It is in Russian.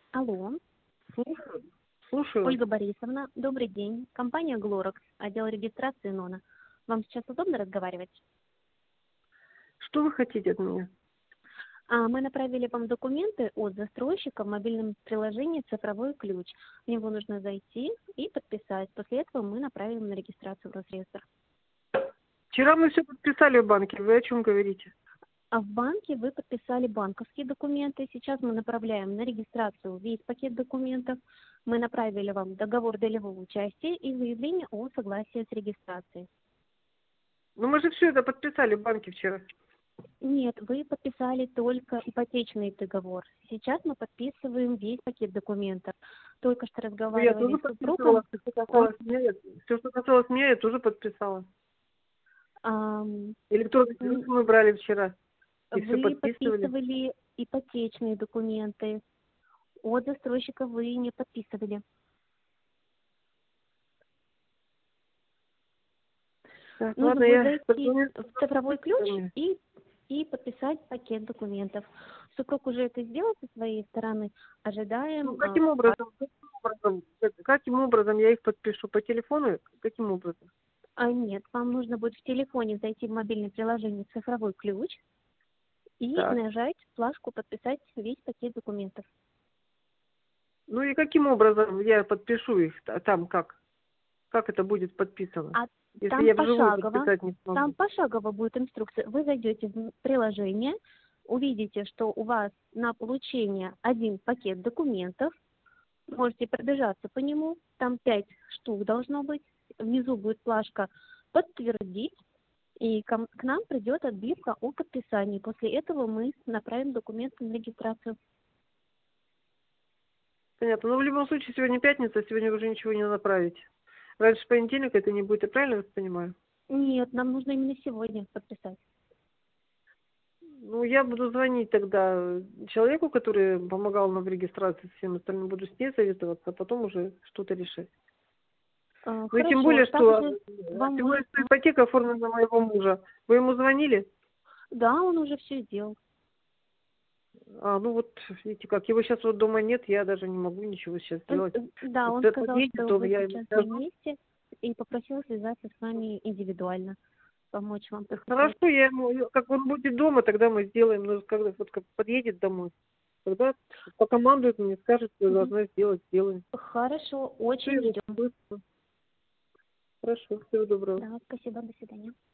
Алло, Слушаю. Слушаю. Ольга Борисовна, добрый день. Компания «Глоракс», отдел регистрации НОНа. Вам сейчас удобно разговаривать? Что вы хотите от меня? Мы направили вам документы от застройщика в мобильном приложении «Цифровой ключ». В него нужно зайти и подписать. После этого мы направим на регистрацию в Росреестр. Вчера мы все подписали в банке. Вы о чем говорите? А в банке вы подписали банковские документы. Сейчас мы направляем на регистрацию весь пакет документов. Мы направили вам договор долевого участия и заявление о согласии с регистрацией. Ну мы же все это подписали в банке вчера. Нет, вы подписали только ипотечный договор. Сейчас мы подписываем весь пакет документов. Только что Ну, я разговаривали тоже с супругом. подписывала. Все, что касалось меня, я тоже подписала. Ам, Электронный ключ мы брали вчера. И все Вы подписывали. подписывали ипотечные документы. От застройщика вы не подписывали. Так, Нужно ладно, будет я зайти позвоню. в цифровой ключ и подписать пакет документов. Супруг уже это сделал со своей стороны. Ну, Ожидаем. каким образом? Каким образом я их подпишу? По телефону? Каким образом? Нет, вам нужно будет в телефоне зайти в мобильное приложение «Цифровой ключ» и Так. нажать флажку «Подписать весь пакет документов». Ну и каким образом я подпишу их? Там как? Как это будет подписано? А Если там я вживую пошагово, подписать не смогу. будет инструкция. Вы зайдете в приложение, увидите, что у вас на получение один пакет документов, можете пробежаться по нему, там 5 штук должно быть, внизу будет флажка «Подтвердить», и к нам придет отбивка о подписании. После этого мы направим документы на регистрацию. Понятно. Но в любом случае сегодня пятница, сегодня уже ничего не направить. Раньше понедельника это не будет, я правильно вас понимаю? Нет, нам нужно именно сегодня подписать. Ну, я буду звонить тогда человеку, который помогал нам в регистрации, всем остальным буду с ней советоваться, а потом уже что-то решать. Ну и тем Хорошо, более, что также вам тем более, что ипотека оформлена на моего мужа. Вы ему звонили? Да, он уже все сделал. Ну вот, видите, как его сейчас вот дома нет, я даже не могу ничего сейчас сделать. Да, он Вот сказал, подъедет, что то вы я ему сейчас не скажу. вместе, и попросил связаться с вами индивидуально, помочь вам подписать. Хорошо, я ему, как он будет дома, тогда мы сделаем, но когда вот как подъедет домой, тогда покомандует мне, скажет, что я Мгм. должна сделать, сделаем. Хорошо, Всё, очень я ждем. быстро. Хорошо, всего доброго. Да, спасибо, до свидания.